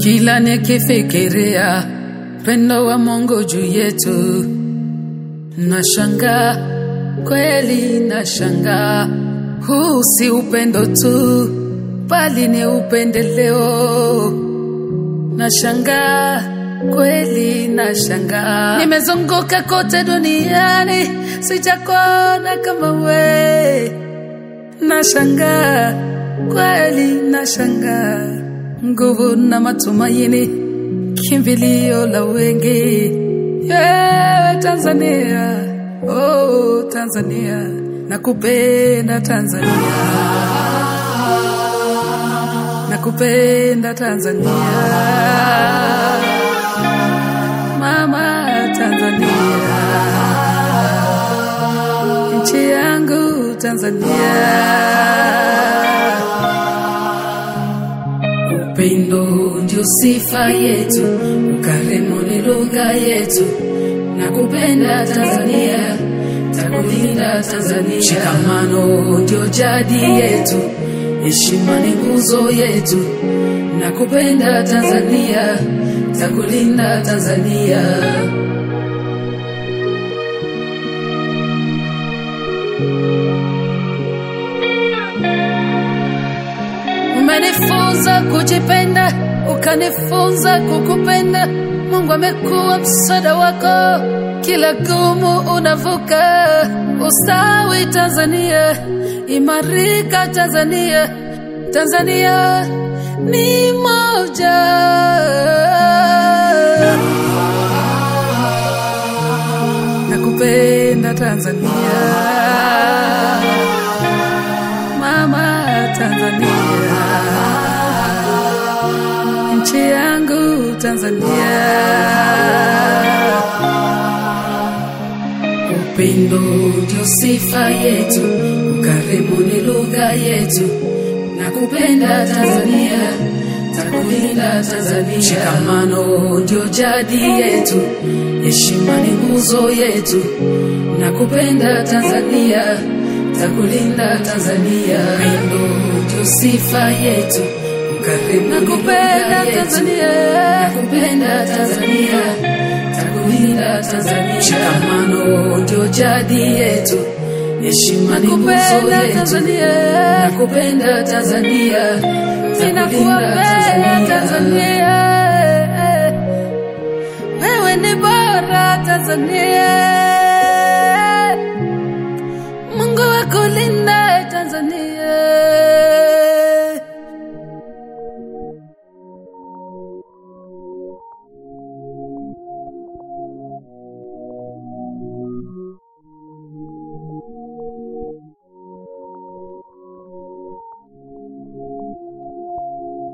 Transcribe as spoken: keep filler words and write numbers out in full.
Kila nikifikiria pendo wa Mungu juu yetu, nashangaa, kweli nashangaa. Huu si upendo tu, bali ni upendeleo. Nashangaa, kweli nashangaa. Nimezunguka kote duniani, sijakuona kama we. Nashangaa, kweli nashangaa. Nguvu na matumaini, kimbilio la wengi. Yeah, Tanzania, oh Tanzania, nakupenda Tanzania, nakupenda Tanzania, mama Tanzania, nchi yangu Tanzania. Upendo ndio sifa yetu, ukarimu ni lugha yetu. Nakupenda Tanzania, takulinda Tanzania. Shikamano ndio jadi yetu, heshima ni nguzo yetu. Nakupenda Tanzania, takulinda Tanzania. Umenifunza kujipenda, ukanifunza kukupenda. Mungu amekuwa msaada wako, kila gumu unavuka. Ustawi Tanzania, imarika Tanzania. Tanzania ni moja. Nakupenda Tanzania, mama Tanzania, nchi yangu Tanzania. Upendo ndio sifa yetu, ukarimu ni lugha yetu. Nakupenda Tanzania, takulinda Tanzania. Shikamano ndio jadi yetu, heshima ni nguzo yetu. Nakupenda Tanzania, takulinda Tanzania. Upendo ndio sifa yetu, ukarimu nakupenda Tanzania, nakupenda Tanzania, takulinda Tanzania. Shikamano ndio jadi yetu, heshima ni nguzo yetu. Nakupenda Tanzania, ninakuombea Tanzania. Wewe ni bora Tanzania, Mungu akulinda Tanzania.